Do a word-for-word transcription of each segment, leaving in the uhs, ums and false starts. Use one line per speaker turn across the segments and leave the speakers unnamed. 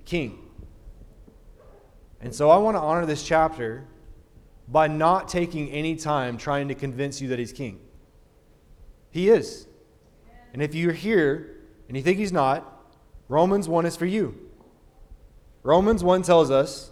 king. And so I want to honor this chapter by not taking any time trying to convince you that he's king. He is. And if you're here and you think he's not, Romans one is for you. Romans one tells us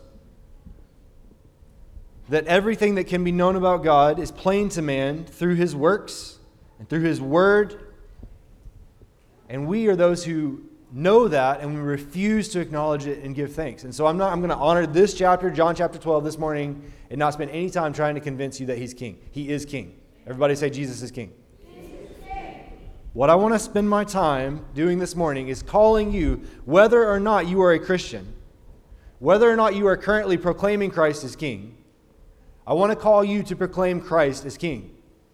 that everything that can be known about God is plain to man through his works and through his word. And we are those who know that, and we refuse to acknowledge it and give thanks. And so I'm not I'm going to honor this chapter, John chapter twelve, this morning, and not spend any time trying to convince you that he's king. He is king. Everybody say Jesus is king. What I want to spend my time doing this morning is calling you, whether or not you are a Christian, whether or not you are currently proclaiming Christ as king, I want to call you to proclaim Christ as king.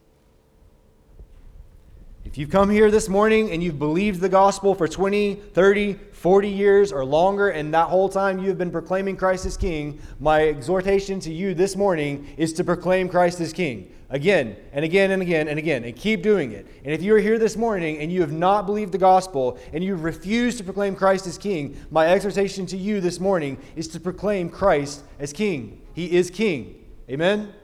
If you've come here this morning and you've believed the gospel for twenty, thirty, forty years or longer, and that whole time you've been proclaiming Christ as king, my exhortation to you this morning is to proclaim Christ as king. Again and again and again and again, and keep doing it. And if you're here this morning and you have not believed the gospel and you refuse to proclaim Christ as king, my exhortation to you this morning is to proclaim Christ as king. He is king. Amen?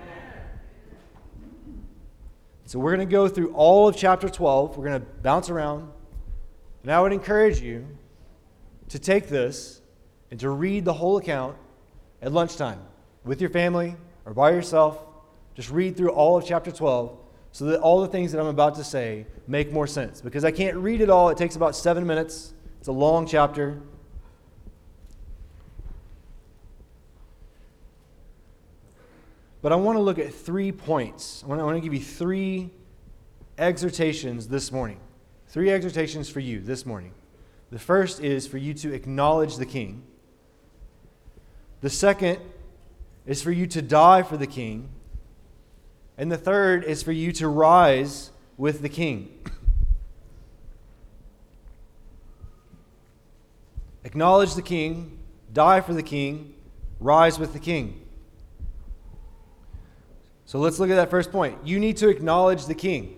So we're going to go through all of chapter twelve. We're going to bounce around. And I would encourage you to take this and to read the whole account at lunchtime with your family or by yourself. Just read through all of chapter twelve so that all the things that I'm about to say make more sense. Because I can't read it all. It takes about seven minutes. It's a long chapter. But I want to look at three points. I want to, I want to give you three exhortations this morning. Three exhortations for you this morning. The first is for you to acknowledge the king. The second is for you to die for the king. And the third is for you to rise with the king. Acknowledge the king, die for the king, rise with the king. So let's look at that first point. You need to acknowledge the king.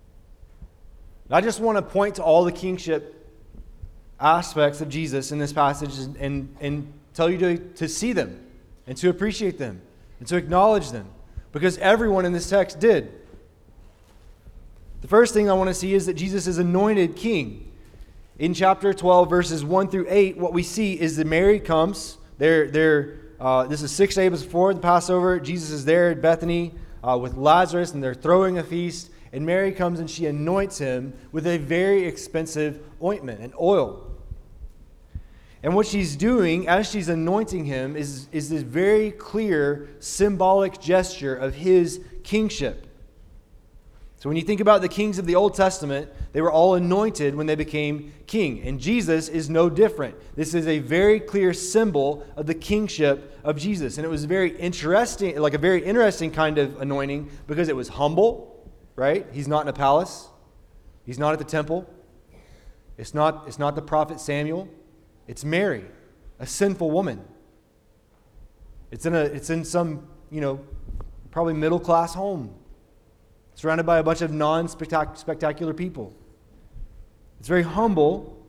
I just want to point to all the kingship aspects of Jesus in this passage and, and, and tell you to, to see them and to appreciate them and to acknowledge them, because everyone in this text did. The first thing I want to see is that Jesus is anointed king. In chapter twelve, verses one through eight, what we see is that Mary comes. They're, they're, uh, this is six days before the Passover. Jesus is there at Bethany uh, with Lazarus, and they're throwing a feast. And Mary comes and she anoints him with a very expensive ointment, an oil. And what she's doing as she's anointing him is, is this very clear symbolic gesture of his kingship. So when you think about the kings of the Old Testament, they were all anointed when they became king. And Jesus is no different. This is a very clear symbol of the kingship of Jesus. And it was very interesting, like a very interesting kind of anointing, because it was humble, right? He's not in a palace. He's not at the temple. It's not, it's not the prophet Samuel. It's Mary, a sinful woman. It's in a, it's in some, you know, probably middle-class home, surrounded by a bunch of non-spectacular people. It's very humble.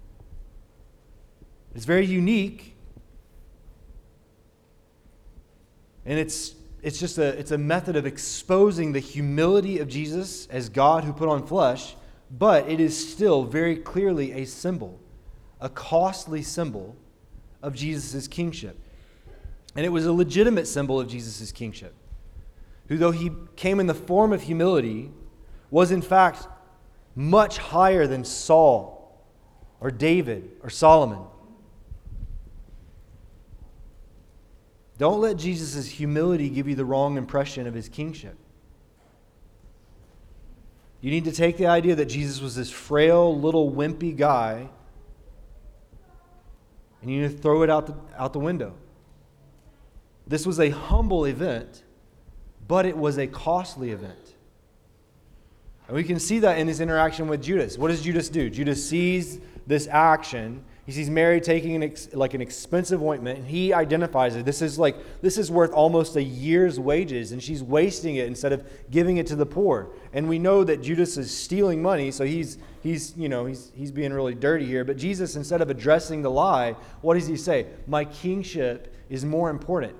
It's very unique. And it's it's just a it's a method of exposing the humility of Jesus as God who put on flesh, but it is still very clearly a symbol, a costly symbol of Jesus' kingship. And it was a legitimate symbol of Jesus' kingship, who, though he came in the form of humility, was in fact much higher than Saul or David or Solomon. Don't let Jesus' humility give you the wrong impression of his kingship. You need to take the idea that Jesus was this frail, little, wimpy guy, and you need to throw it out the, out the window. This was a humble event, but it was a costly event. And we can see that in his interaction with Judas. What does Judas do? Judas sees this action. He sees Mary taking an ex, like an expensive ointment, and he identifies it. This is like this is worth almost a year's wages, and she's wasting it instead of giving it to the poor. And we know that Judas is stealing money, so he's he's you know he's he's being really dirty here. But Jesus, instead of addressing the lie, what does he say? My kingship is more important.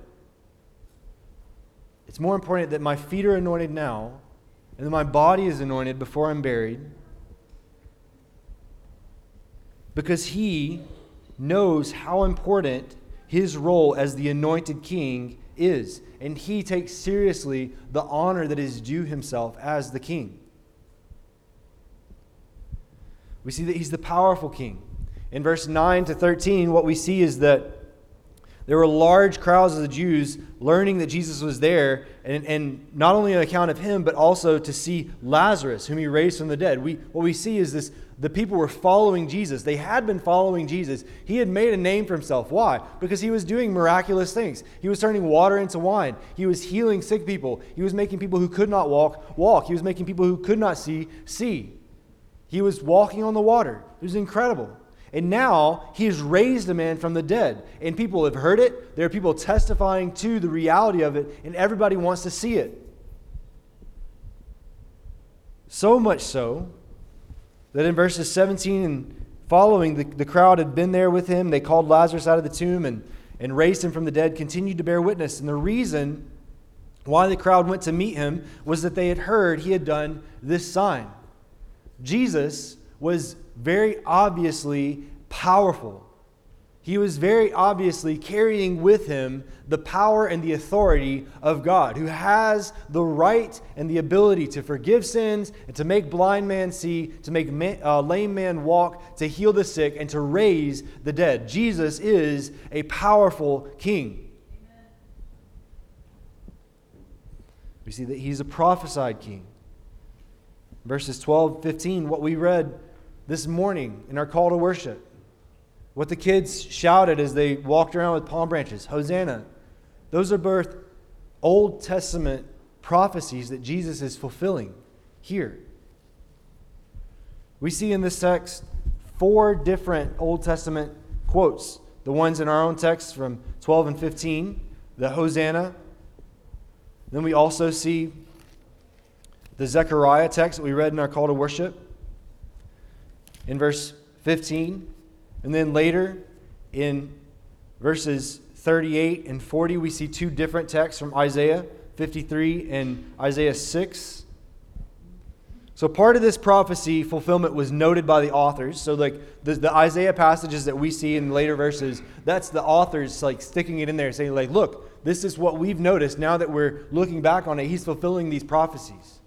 It's more important that my feet are anointed now, and that my body is anointed before I'm buried. Because he knows how important his role as the anointed king is. And he takes seriously the honor that is due himself as the king. We see that he's the powerful king. In verse nine to thirteen, what we see is that there were large crowds of the Jews learning that Jesus was there, and, and not only on account of him, but also to see Lazarus, whom he raised from the dead. We, what we see is this, the people were following Jesus. They had been following Jesus. He had made a name for himself. Why? Because he was doing miraculous things. He was turning water into wine. He was healing sick people. He was making people who could not walk, walk. He was making people who could not see, see. He was walking on the water. It was incredible. And now he has raised a man from the dead. And people have heard it. There are people testifying to the reality of it. And everybody wants to see it. So much so that in verses seventeen and following, the, the crowd had been there with him. They called Lazarus out of the tomb and, and raised him from the dead, continued to bear witness. And the reason why the crowd went to meet him was that they had heard he had done this sign. Jesus was very obviously powerful. He was very obviously carrying with him the power and the authority of God, who has the right and the ability to forgive sins and to make blind man see, to make man, uh, lame man walk, to heal the sick, and to raise the dead. Jesus is a powerful king. Amen. We see that he's a prophesied king. Verses twelve, fifteen, what we read this morning in our call to worship. What the kids shouted as they walked around with palm branches, Hosanna. Those are both Old Testament prophecies that Jesus is fulfilling here. We see in this text four different Old Testament quotes. The ones in our own text from twelve and fifteen, the Hosanna. Then we also see the Zechariah text that we read in our call to worship in verse fifteen. And then later in verses thirty-eight and forty, we see two different texts from Isaiah fifty-three and Isaiah six. So part of this prophecy fulfillment was noted by the authors. So like the, the Isaiah passages that we see in later verses, that's the authors like sticking it in there saying like, look, this is what we've noticed now that we're looking back on it. He's fulfilling these prophecies.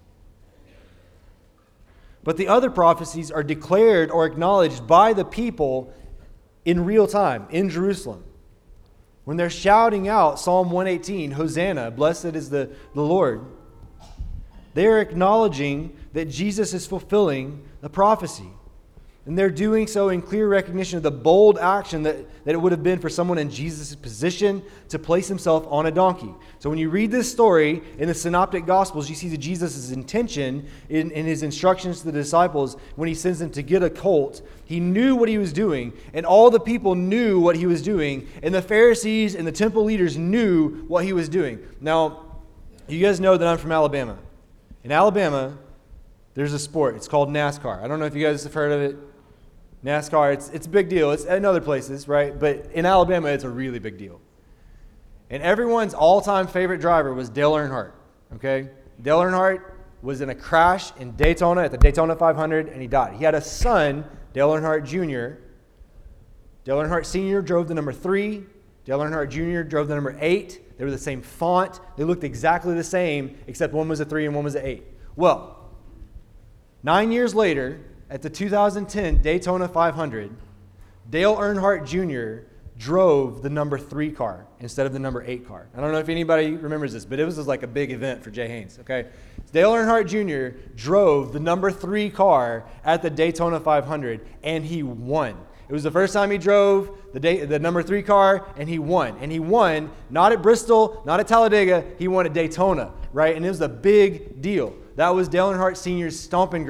But the other prophecies are declared or acknowledged by the people in real time in Jerusalem. When they're shouting out Psalm one eighteen, Hosanna, blessed is the, the Lord, they're acknowledging that Jesus is fulfilling the prophecy. And they're doing so in clear recognition of the bold action that, that it would have been for someone in Jesus' position to place himself on a donkey. So when you read this story in the Synoptic Gospels, you see that Jesus' intention in, in his instructions to the disciples when he sends them to get a colt. He knew what he was doing, and all the people knew what he was doing, and the Pharisees and the temple leaders knew what he was doing. Now, you guys know that I'm from Alabama. In Alabama, there's a sport. It's called NASCAR. I don't know if you guys have heard of it. NASCAR, it's it's a big deal. It's in other places, right? But in Alabama, it's a really big deal. And everyone's all-time favorite driver was Dale Earnhardt, okay? Dale Earnhardt was in a crash in Daytona at the Daytona five hundred, and he died. He had a son, Dale Earnhardt Junior Dale Earnhardt Senior drove the number three. Dale Earnhardt Junior drove the number eight. They were the same font. They looked exactly the same, except one was a three and one was an eight. Well, nine years later, at the two thousand ten Daytona five hundred, Dale Earnhardt Junior drove the number three car instead of the number eight car. I don't know if anybody remembers this, but it was just like a big event for Jay Haynes, okay? Dale Earnhardt Junior drove the number three car at the Daytona five hundred, and he won. It was the first time he drove the day, the number three car, and he won. And he won not at Bristol, not at Talladega, he won at Daytona, right? And it was a big deal. That was Dale Earnhardt Senior's stomping grounds.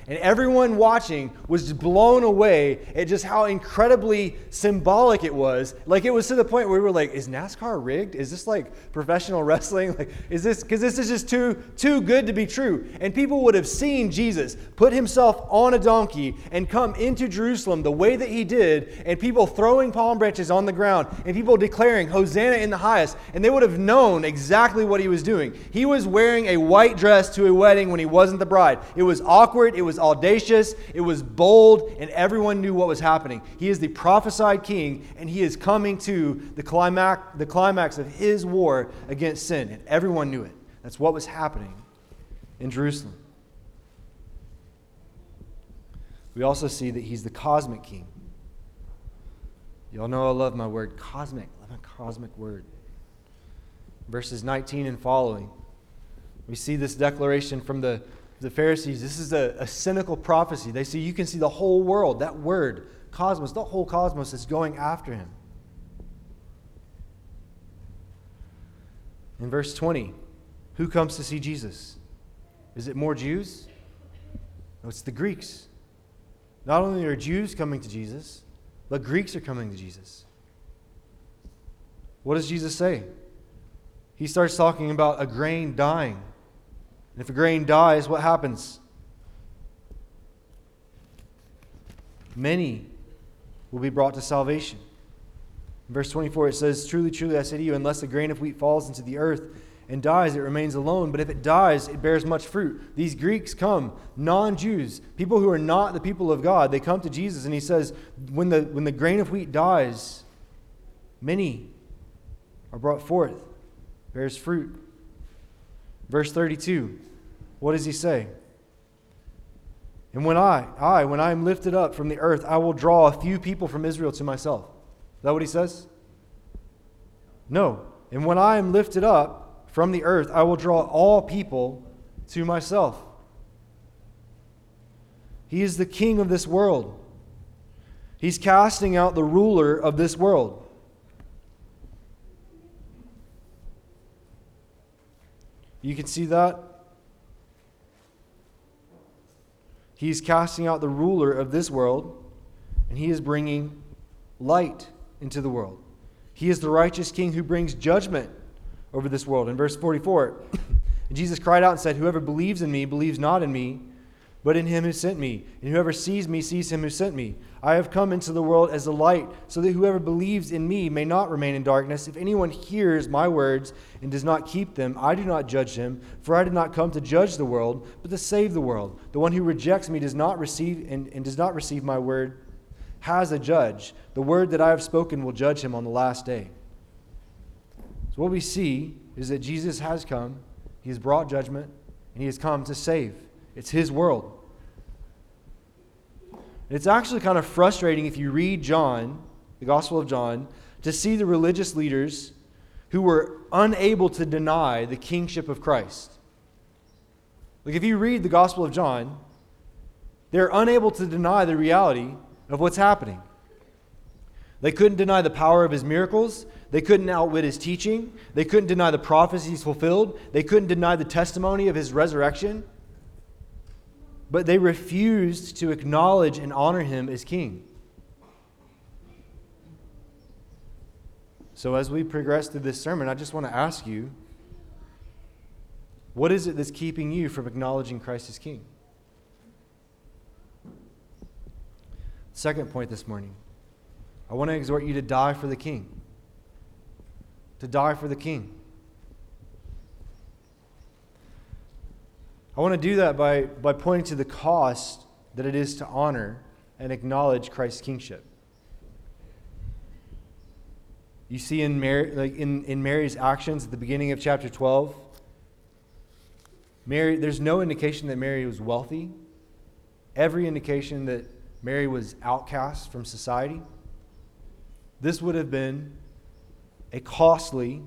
And everyone watching was blown away at just how incredibly symbolic it was. Like, it was to the point where we were like, is NASCAR rigged? Is this like professional wrestling? Like, is this, because this is just too, too good to be true. And people would have seen Jesus put himself on a donkey and come into Jerusalem the way that he did, and people throwing palm branches on the ground, and people declaring, Hosanna in the highest. And they would have known exactly what he was doing. He was wearing a white dress to a wedding when he wasn't the bride. It was awkward. It was audacious, it was bold, and everyone knew what was happening. He is the prophesied king, and he is coming to the climax, the climax of his war against sin, and everyone knew it. That's what was happening in Jerusalem. We also see that he's the cosmic king. Y'all know I love my word cosmic. I love my cosmic word. Verses nineteen and following, we see this declaration from the The Pharisees. This is a, a cynical prophecy. They see, you can see the whole world, that word, cosmos, the whole cosmos is going after him. In verse twenty, who comes to see Jesus? Is it more Jews? No, it's the Greeks. Not only are Jews coming to Jesus, but Greeks are coming to Jesus. What does Jesus say? He starts talking about a grain dying. And if a grain dies, what happens? Many will be brought to salvation. In verse twenty-four, it says, truly, truly, I say to you, unless a grain of wheat falls into the earth and dies, it remains alone. But if it dies, it bears much fruit. These Greeks come, non-Jews, people who are not the people of God. They come to Jesus, and he says, when the, when the grain of wheat dies, many are brought forth, bears fruit. Verse thirty-two, what does he say? And when I, I, when I am lifted up from the earth, I will draw a few people from Israel to myself. Is that what he says? No. And when I am lifted up from the earth, I will draw all people to myself. He is the king of this world. He's casting out the ruler of this world. You can see that? He's casting out the ruler of this world, and he is bringing light into the world. He is the righteous king who brings judgment over this world. In verse forty-four, Jesus cried out and said, whoever believes in me believes not in me, but in him who sent me. And whoever sees me sees him who sent me. I have come into the world as a light, so that whoever believes in me may not remain in darkness. If anyone hears my words and does not keep them, I do not judge him, for I did not come to judge the world, but to save the world. The one who rejects me does not receive and, and does not receive my word has a judge. The word that I have spoken will judge him on the last day. So what we see is that Jesus has come, he has brought judgment, and he has come to save. It's his world. It's actually kind of frustrating if you read John, the Gospel of John, to see the religious leaders who were unable to deny the kingship of Christ. Like if you read the Gospel of John, they're unable to deny the reality of what's happening. They couldn't deny the power of his miracles. They couldn't outwit his teaching. They couldn't deny the prophecies fulfilled. They couldn't deny the testimony of his resurrection. But they refused to acknowledge and honor him as king. So as we progress through this sermon, I just want to ask you, what is it that's keeping you from acknowledging Christ as king? Second point this morning, I want to exhort you to die for the king. To die for the king. I want to do that by, by pointing to the cost that it is to honor and acknowledge Christ's kingship. You see in Mary, like in, in Mary's actions at the beginning of chapter twelve, Mary, there's no indication that Mary was wealthy. Every indication that Mary was outcast from society. This would have been a costly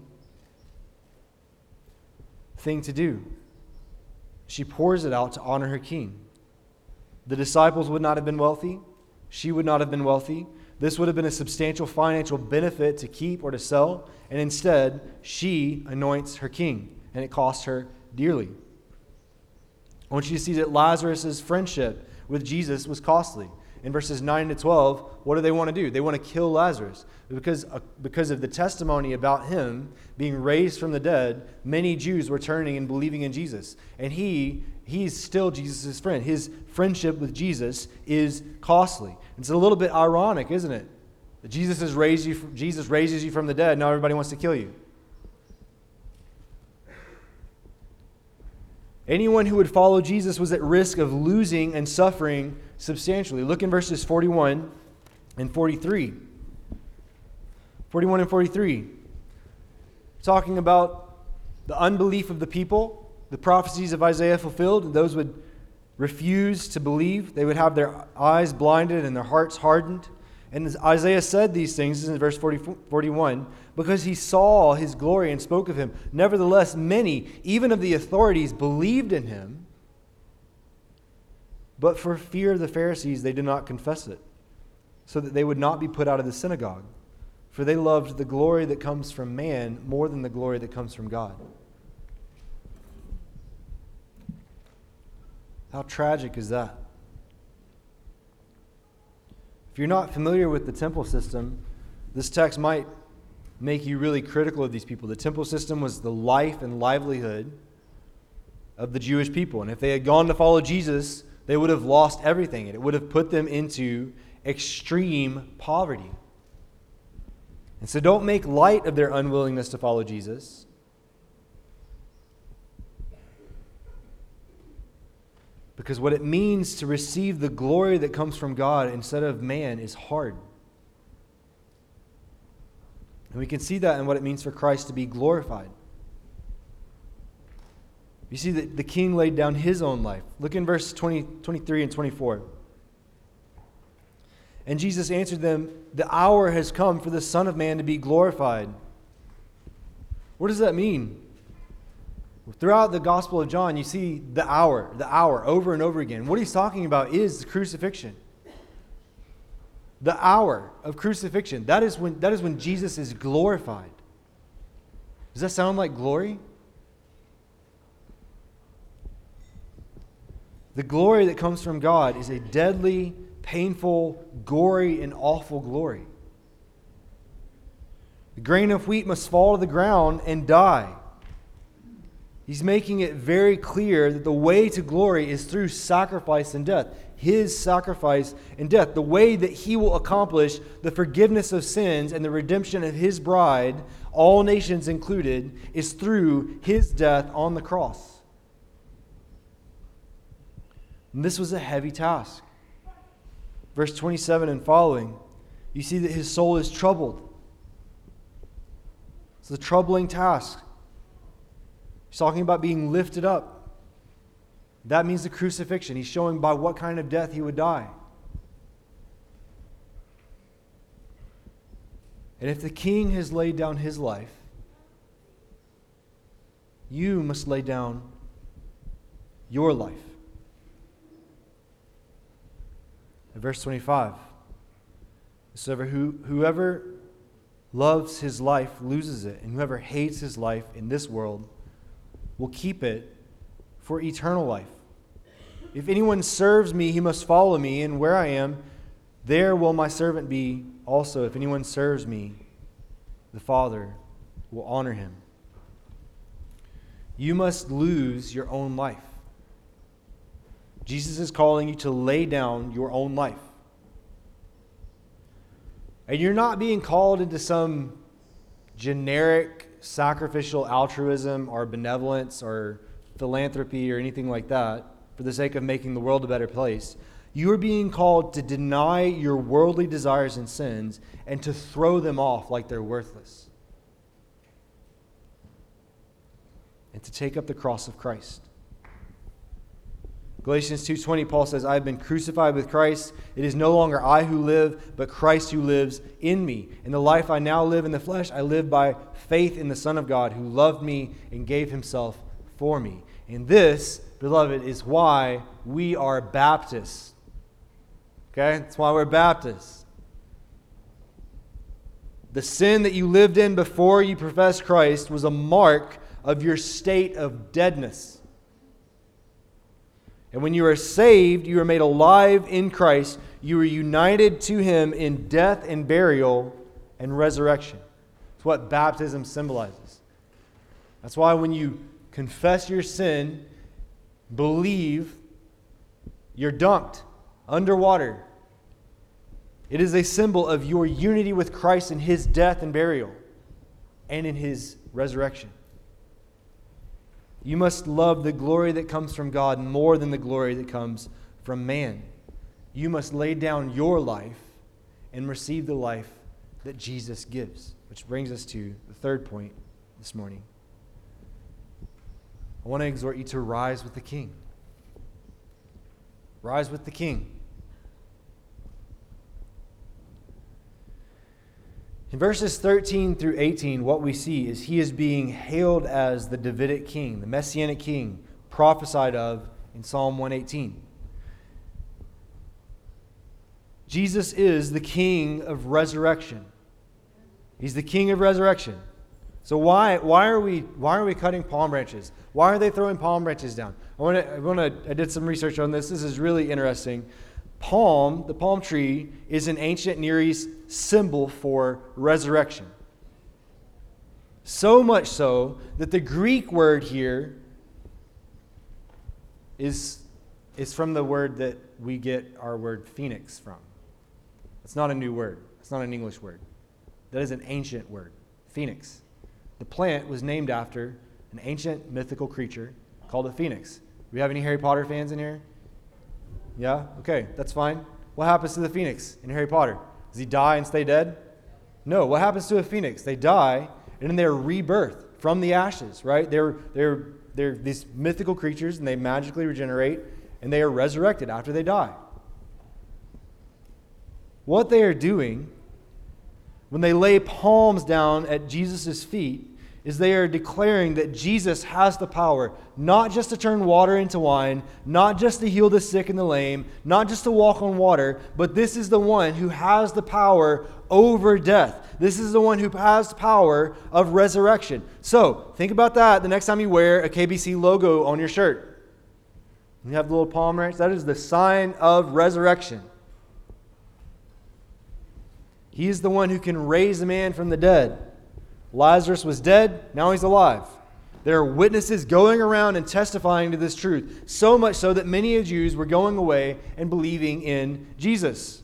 thing to do. She pours it out to honor her king. The disciples would not have been wealthy. She would not have been wealthy. This would have been a substantial financial benefit to keep or to sell. And instead, she anoints her king. And it costs her dearly. I want you to see that Lazarus' friendship with Jesus was costly. In verses nine to twelve, what do they want to do? They want to kill Lazarus. Because, uh, because of the testimony about him being raised from the dead, many Jews were turning and believing in Jesus. And he, he's still Jesus' friend. His friendship with Jesus is costly. It's a little bit ironic, isn't it? That Jesus, has raised you, Jesus raises you from the dead, now everybody wants to kill you. Anyone who would follow Jesus was at risk of losing and suffering substantially. Look in verses forty-one and forty-three. forty-one and forty-three. Talking about the unbelief of the people, the prophecies of Isaiah fulfilled, and those would refuse to believe. They would have their eyes blinded and their hearts hardened. And Isaiah said these things, this is in verse forty, forty-one, because he saw his glory and spoke of him. Nevertheless, many, even of the authorities, believed in him. But for fear of the Pharisees, they did not confess it, so that they would not be put out of the synagogue. For they loved the glory that comes from man more than the glory that comes from God. How tragic is that? If you're not familiar with the temple system, this text might make you really critical of these people. The temple system was the life and livelihood of the Jewish people. And if they had gone to follow Jesus, they would have lost everything. And it would have put them into extreme poverty. And so don't make light of their unwillingness to follow Jesus. Because what it means to receive the glory that comes from God instead of man is hard. And we can see that in what it means for Christ to be glorified. You see that the king laid down his own life. Look in verse twenty, twenty-three and twenty-four. And Jesus answered them, "The hour has come for the Son of Man to be glorified." What does that mean? Throughout the Gospel of John, you see the hour, the hour, over and over again. What he's talking about is the crucifixion. The hour of crucifixion. That is when, that is when Jesus is glorified. Does that sound like glory? The glory that comes from God is a deadly, painful, gory, and awful glory. The grain of wheat must fall to the ground and die. He's making it very clear that the way to glory is through sacrifice and death. His sacrifice and death. The way that he will accomplish the forgiveness of sins and the redemption of his bride, all nations included, is through his death on the cross. And this was a heavy task. Verse twenty-seven and following, you see that his soul is troubled. It's a troubling task. He's talking about being lifted up. That means the crucifixion. He's showing by what kind of death he would die. And if the king has laid down his life, you must lay down your life. In verse twenty-five, so who, whoever loves his life loses it, and whoever hates his life in this world will keep it for eternal life. If anyone serves me, he must follow me, and where I am, there will my servant be also. If anyone serves me, the Father will honor him. You must lose your own life. Jesus is calling you to lay down your own life. And you're not being called into some generic sacrificial altruism or benevolence or philanthropy or anything like that for the sake of making the world a better place. You are being called to deny your worldly desires and sins and to throw them off like they're worthless. And to take up the cross of Christ. Galatians two twenty, Paul says, I have been crucified with Christ. It is no longer I who live, but Christ who lives in me. In the life I now live in the flesh, I live by faith in the Son of God who loved me and gave himself for me. And this, beloved, is why we are Baptists. Okay? That's why we're Baptists. The sin that you lived in before you professed Christ was a mark of your state of deadness. And when you are saved, you are made alive in Christ. You are united to him in death and burial and resurrection. It's what baptism symbolizes. That's why when you confess your sin, believe, you're dunked underwater. It is a symbol of your unity with Christ in his death and burial and in his resurrection. You must love the glory that comes from God more than the glory that comes from man. You must lay down your life and receive the life that Jesus gives. Which brings us to the third point this morning. I want to exhort you to rise with the King. Rise with the King. In verses thirteen through eighteen, what we see is he is being hailed as the Davidic king, the Messianic king, prophesied of in Psalm one eighteen. Jesus is the king of resurrection. He's the king of resurrection. So why, why are we why are we cutting palm branches? Why are they throwing palm branches down? I want to I want to I did some research on this. This is really interesting. Palm, the palm tree, is an ancient Near East symbol for resurrection. So much so that the Greek word here is, is from the word that we get our word phoenix from. It's not a new word. It's not an English word. That is an ancient word, phoenix. The plant was named after an ancient mythical creature called a phoenix. Do we have any Harry Potter fans in here? Yeah? Okay, that's fine. What happens to the phoenix in Harry Potter? Does he die and stay dead? No. What happens to a phoenix? They die, and then they're rebirthed from the ashes, right? They're, they're, they're these mythical creatures, and they magically regenerate, and they are resurrected after they die. What they are doing when they lay palms down at Jesus' feet is they are declaring that Jesus has the power not just to turn water into wine, not just to heal the sick and the lame, not just to walk on water, but this is the one who has the power over death. This is the one who has the power of resurrection. So, think about that the next time you wear a K B C logo on your shirt. You have the little palm branch. That is the sign of resurrection. He is the one who can raise a man from the dead. Lazarus was dead, now he's alive. There are witnesses going around and testifying to this truth, so much so that many Jews were going away and believing in Jesus.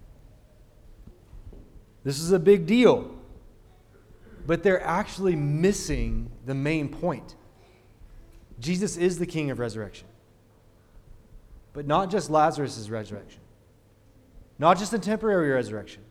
This is a big deal, but they're actually missing the main point. Jesus is the King of resurrection, but not just Lazarus' resurrection, not just a temporary resurrection.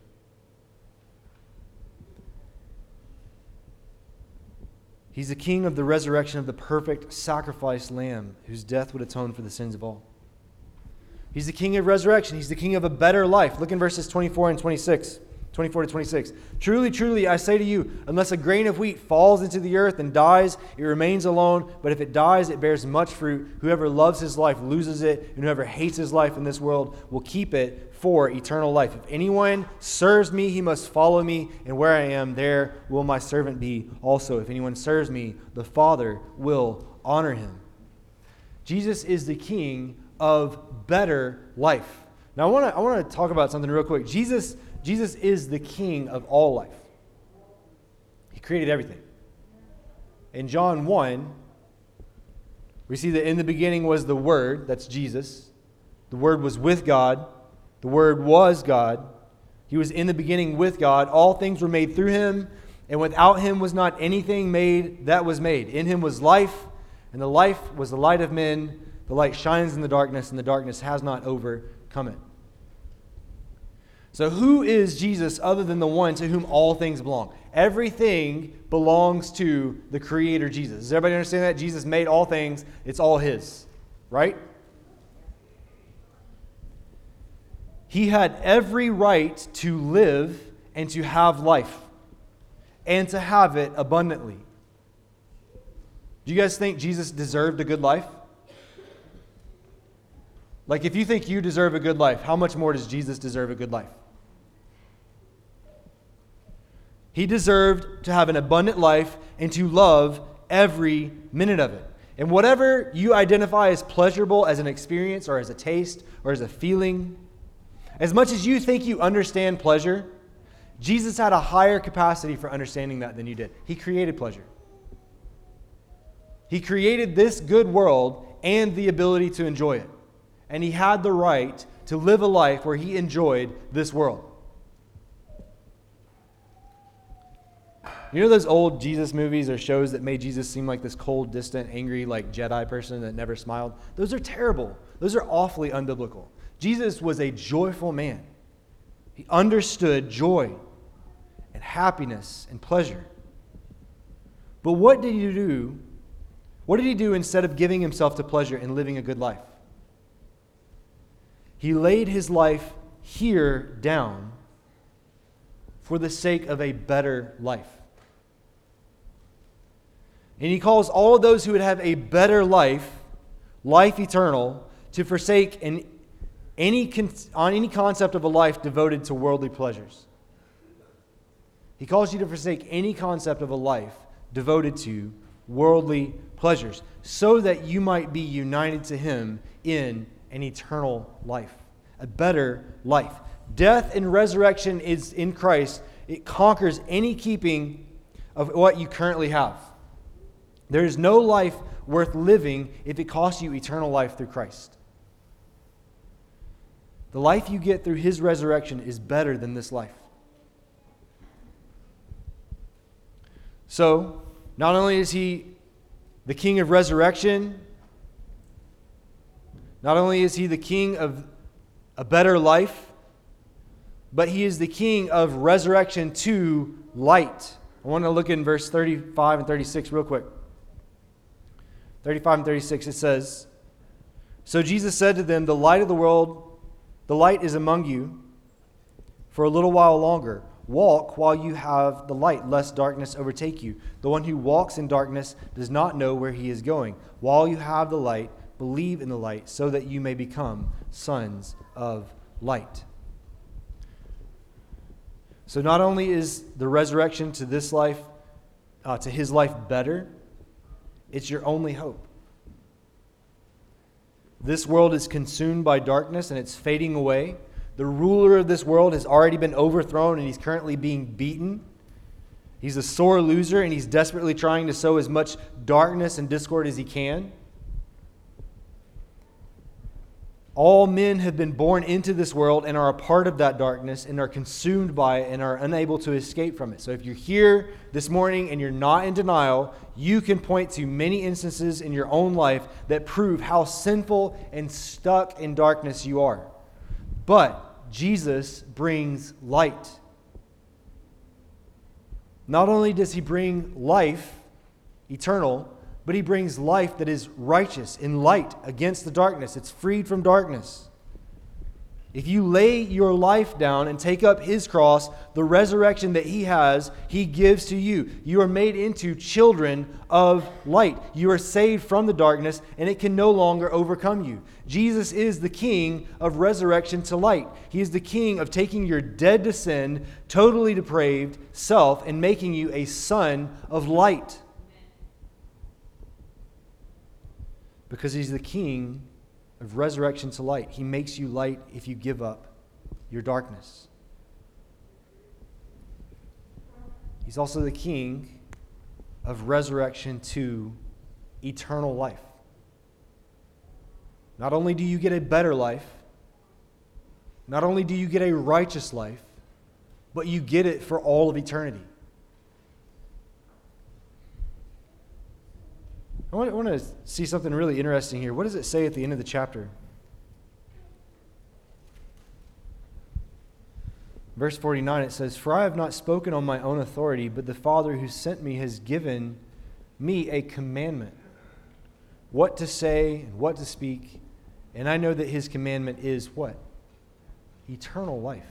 He's the king of the resurrection of the perfect sacrifice lamb whose death would atone for the sins of all. He's the king of resurrection. He's the king of a better life. Look in verses twenty-four and twenty-six. twenty-four to twenty-six. Truly, truly, I say to you, unless a grain of wheat falls into the earth and dies, it remains alone. But if it dies, it bears much fruit. Whoever loves his life loses it, and whoever hates his life in this world will keep it for eternal life. If anyone serves me, he must follow me, and where I am, there will my servant be also. If anyone serves me, the Father will honor him. Jesus is the king of better life. Now, I want to I want to talk about something real quick. Jesus Jesus is the king of all life. He created everything. In John one, we see that in the beginning was the Word, that's Jesus. The Word was with God. The Word was God. He was in the beginning with God. All things were made through him, and without him was not anything made that was made. In him was life, and the life was the light of men. The light shines in the darkness, and the darkness has not overcome it. So who is Jesus other than the one to whom all things belong? Everything belongs to the Creator Jesus. Does everybody understand that? Jesus made all things. It's all his, right? He had every right to live and to have life and to have it abundantly. Do you guys think Jesus deserved a good life? Like, if you think you deserve a good life, how much more does Jesus deserve a good life? He deserved to have an abundant life and to love every minute of it. And whatever you identify as pleasurable as an experience or as a taste or as a feeling, as much as you think you understand pleasure, Jesus had a higher capacity for understanding that than you did. He created pleasure. He created this good world and the ability to enjoy it. And he had the right to live a life where he enjoyed this world. You know those old Jesus movies or shows that made Jesus seem like this cold, distant, angry, like Jedi person that never smiled? Those are terrible. Those are awfully unbiblical. Jesus was a joyful man. He understood joy and happiness and pleasure. But what did he do? What did he do instead of giving himself to pleasure and living a good life? He laid his life here down for the sake of a better life. And he calls all of those who would have a better life, life eternal, to forsake an, any, con, on any concept of a life devoted to worldly pleasures. He calls you to forsake any concept of a life devoted to worldly pleasures, so that you might be united to him in an eternal life, a better life. Death and resurrection is in Christ. It conquers any keeping of what you currently have. There is no life worth living if it costs you eternal life through Christ. The life you get through his resurrection is better than this life. So, not only is he the king of resurrection, not only is he the king of a better life, but he is the king of resurrection to light. I want to look in verse thirty-five and thirty-six real quick. thirty-five and thirty-six, it says, "So Jesus said to them, the light of the world, the light is among you for a little while longer. Walk while you have the light, lest darkness overtake you. The one who walks in darkness does not know where he is going. While you have the light, believe in the light, so that you may become sons of light." So not only is the resurrection to this life, uh, to his life better, it's your only hope. This world is consumed by darkness and it's fading away. The ruler of this world has already been overthrown and he's currently being beaten. He's a sore loser and he's desperately trying to sow as much darkness and discord as he can. All men have been born into this world and are a part of that darkness and are consumed by it and are unable to escape from it. So if you're here this morning and you're not in denial, you can point to many instances in your own life that prove how sinful and stuck in darkness you are. But Jesus brings light. Not only does he bring life, eternal, but he brings life that is righteous in light against the darkness. It's freed from darkness. If you lay your life down and take up his cross, the resurrection that he has, he gives to you. You are made into children of light. You are saved from the darkness, and it can no longer overcome you. Jesus is the king of resurrection to light. He is the king of taking your dead to sin, totally depraved self, and making you a son of light. Because he's the king of resurrection to light. He makes you light if you give up your darkness. He's also the king of resurrection to eternal life. Not only do you get a better life, not only do you get a righteous life, but you get it for all of eternity. I want, I want to see something really interesting here. What does it say at the end of the chapter? Verse forty-nine, it says, "For I have not spoken on my own authority, but the Father who sent me has given me a commandment, what to say and what to speak. And I know that his commandment is" what? Eternal life.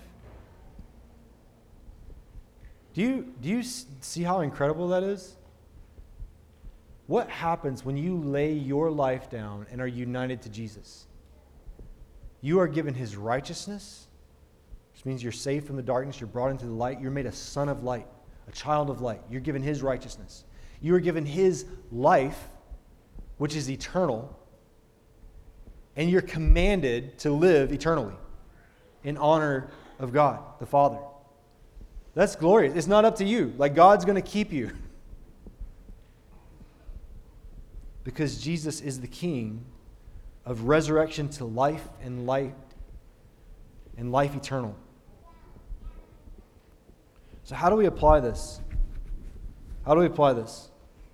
Do you, do you see how incredible that is? What happens when you lay your life down and are united to Jesus? You are given his righteousness, which means you're saved from the darkness, you're brought into the light, you're made a son of light, a child of light. You're given his righteousness. You are given his life, which is eternal, and you're commanded to live eternally in honor of God, the Father. That's glorious. It's not up to you. Like, God's going to keep you. Because Jesus is the King of resurrection to life and life and life eternal. So how do we apply this? How do we apply this?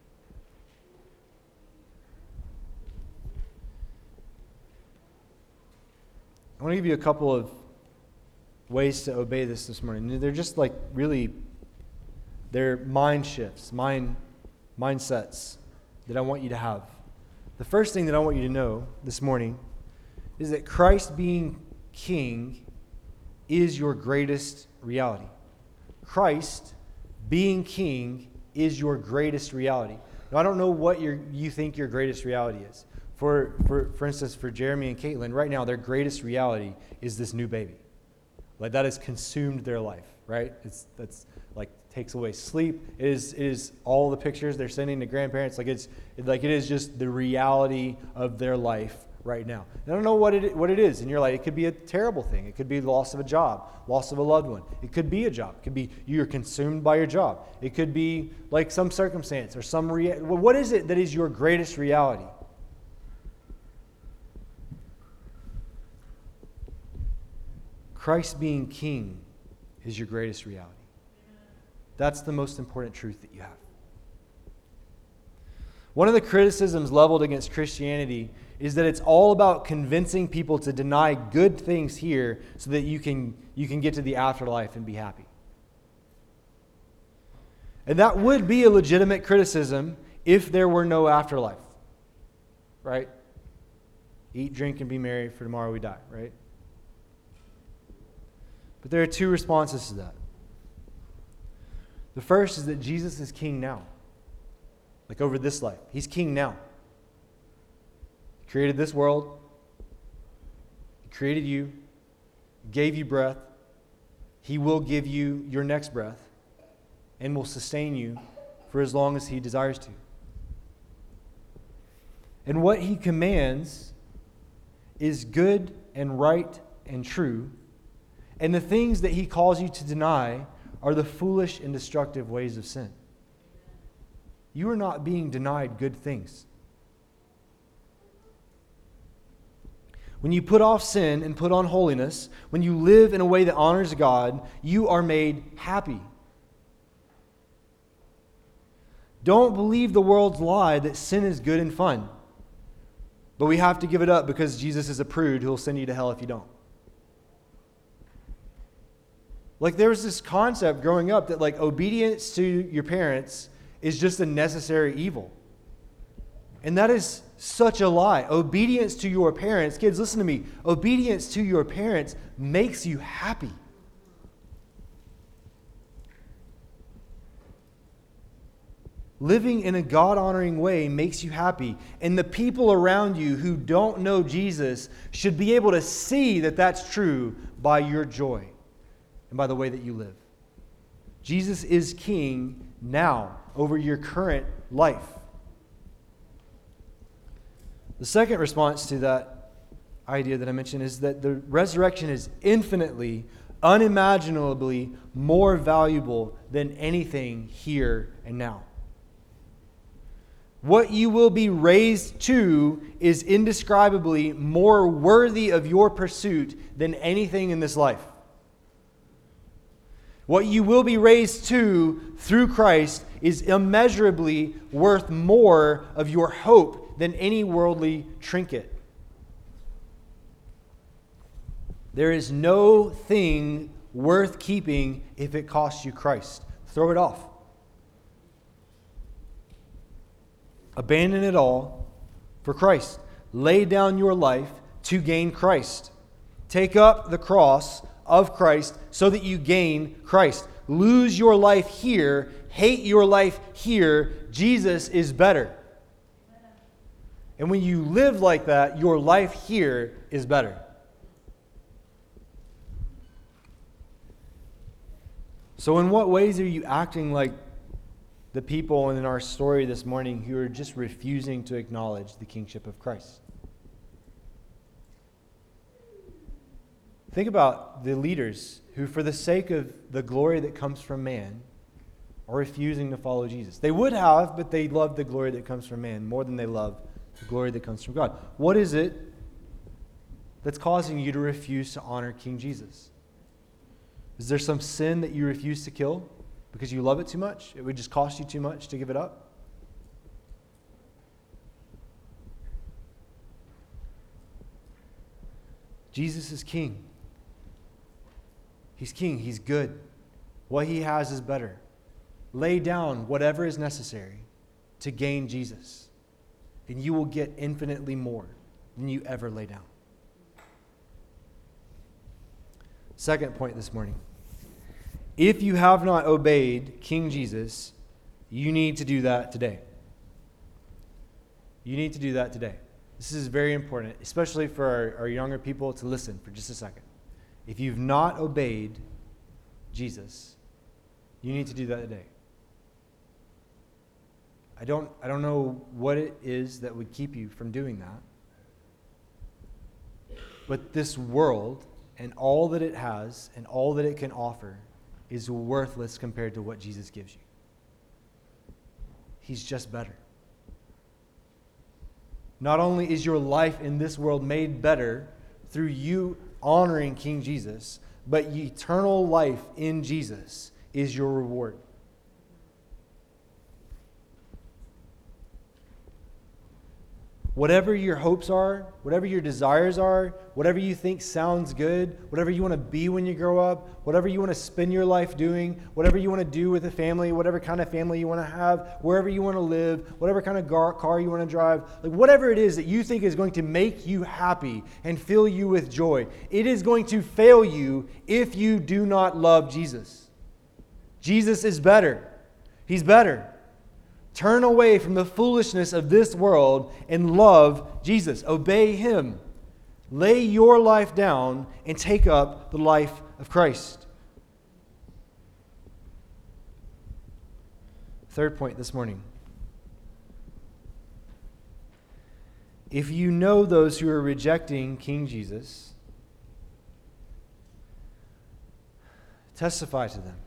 I want to give you a couple of ways to obey this this morning. They're just like really, they're mind shifts, mind mindsets that I want you to have. The first thing that I want you to know this morning is that Christ being King is your greatest reality. Christ being King is your greatest reality. Now, I don't know what your, you think your greatest reality is. For, for, for instance, for Jeremy and Caitlin, right now, their greatest reality is this new baby. Like, that has consumed their life, right? It's that's like takes away sleep. It is, it is all the pictures they're sending to grandparents. Like it's like it is just the reality of their life right now. And I don't know what it what it is in your life. It could be a terrible thing. It could be the loss of a job, loss of a loved one. It could be a job. It could be you're consumed by your job. It could be like some circumstance or some rea- what is it that is your greatest reality? Christ being King is your greatest reality. That's the most important truth that you have. One of the criticisms leveled against Christianity is that it's all about convincing people to deny good things here so that you can, you can get to the afterlife and be happy. And that would be a legitimate criticism if there were no afterlife. Right? Eat, drink, and be merry, for tomorrow we die, right? But there are two responses to that. The first is that Jesus is King now. Like over this life. He's King now. He created this world. He created you. Gave you breath. He will give you your next breath. And will sustain you for as long as He desires to. And what He commands is good and right and true. And the things that He calls you to deny are the foolish and destructive ways of sin. You are not being denied good things. When you put off sin and put on holiness, when you live in a way that honors God, you are made happy. Don't believe the world's lie that sin is good and fun. But we have to give it up because Jesus is a prude who will send you to hell if you don't. Like there was this concept growing up that like obedience to your parents is just a necessary evil. And that is such a lie. Obedience to your parents, kids, listen to me. Obedience to your parents makes you happy. Living in a God-honoring way makes you happy. And the people around you who don't know Jesus should be able to see that that's true by your joy. And by the way that you live. Jesus is King now over your current life. The second response to that idea that I mentioned is that the resurrection is infinitely, unimaginably more valuable than anything here and now. What you will be raised to is indescribably more worthy of your pursuit than anything in this life. What you will be raised to through Christ is immeasurably worth more of your hope than any worldly trinket. There is no thing worth keeping if it costs you Christ. Throw it off. Abandon it all for Christ. Lay down your life to gain Christ. Take up the cross of Christ so that you gain Christ. Lose your life here. Hate your life here. Jesus is better. And when you live like that, your life here is better. So in what ways are you acting like the people in our story this morning who are just refusing to acknowledge the kingship of Christ. Think about the leaders who, for the sake of the glory that comes from man, are refusing to follow Jesus. They would have, but they love the glory that comes from man more than they love the glory that comes from God. What is it that's causing you to refuse to honor King Jesus? Is there some sin that you refuse to kill because you love it too much? It would just cost you too much to give it up? Jesus is king. He's king. He's good. What he has is better. Lay down whatever is necessary to gain Jesus, and you will get infinitely more than you ever lay down. Second point this morning. If you have not obeyed King Jesus, you need to do that today. You need to do that today. This is very important, especially for our, our younger people, to listen for just a second. If you've not obeyed Jesus, you need to do that today. I don't, I don't know what it is that would keep you from doing that. But this world and all that it has and all that it can offer is worthless compared to what Jesus gives you. He's just better. Not only is your life in this world made better through you honoring King Jesus, but eternal life in Jesus is your reward. Whatever your hopes are, whatever your desires are, whatever you think sounds good, whatever you want to be when you grow up, whatever you want to spend your life doing, whatever you want to do with a family, whatever kind of family you want to have, wherever you want to live, whatever kind of gar- car you want to drive, like whatever it is that you think is going to make you happy and fill you with joy, it is going to fail you if you do not love Jesus. Jesus is better. He's better. Turn away from the foolishness of this world and love Jesus. Obey him. Lay your life down and take up the life of Christ. Third point this morning. If you know those who are rejecting King Jesus, testify to them.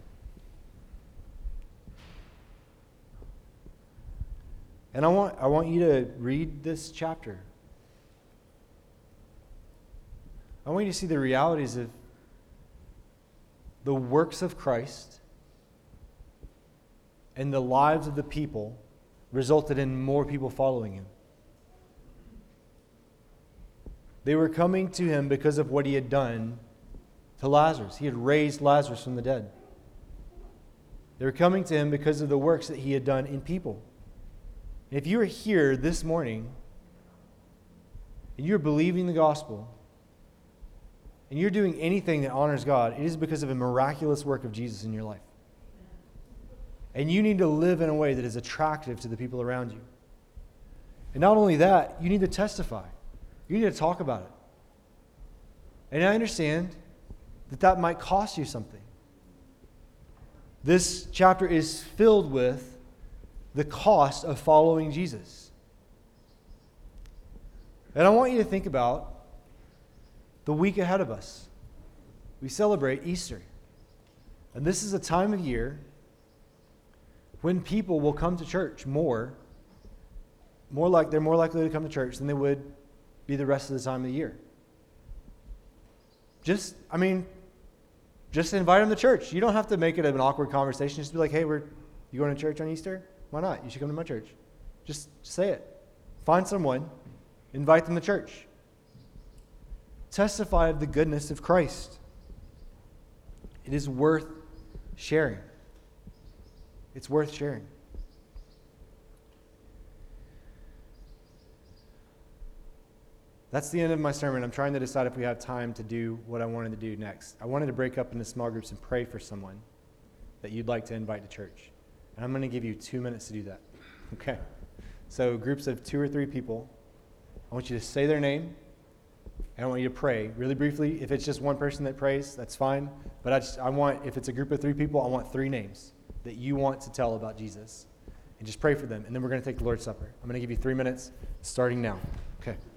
And I want, I want you to read this chapter. I want you to see the realities of the works of Christ and the lives of the people resulted in more people following him. They were coming to him because of what he had done to Lazarus. He had raised Lazarus from the dead. They were coming to him because of the works that he had done in people. If you are here this morning and you're believing the gospel and you're doing anything that honors God, it is because of a miraculous work of Jesus in your life. And you need to live in a way that is attractive to the people around you. And not only that, you need to testify. You need to talk about it. And I understand that that might cost you something. This chapter is filled with the cost of following Jesus. And I want you to think about the week ahead of us. We celebrate Easter. And this is a time of year when people will come to church more, more like they're more likely to come to church than they would be the rest of the time of the year. Just, I mean, just invite them to church. You don't have to make it an awkward conversation. Just be like, hey, we're you going to church on Easter? Why not? You should come to my church. Just say it. Find someone. Invite them to church. Testify of the goodness of Christ. It is worth sharing. It's worth sharing. That's the end of my sermon. I'm trying to decide if we have time to do what I wanted to do next. I wanted to break up into small groups and pray for someone that you'd like to invite to church. And I'm going to give you two minutes to do that. Okay? So groups of two or three people, I want you to say their name, and I want you to pray really briefly. If it's just one person that prays, that's fine. But I just, I want, if it's a group of three people, I want three names that you want to tell about Jesus. and just pray for them. And then we're going to take the Lord's Supper. I'm going to give you three minutes starting now. Okay.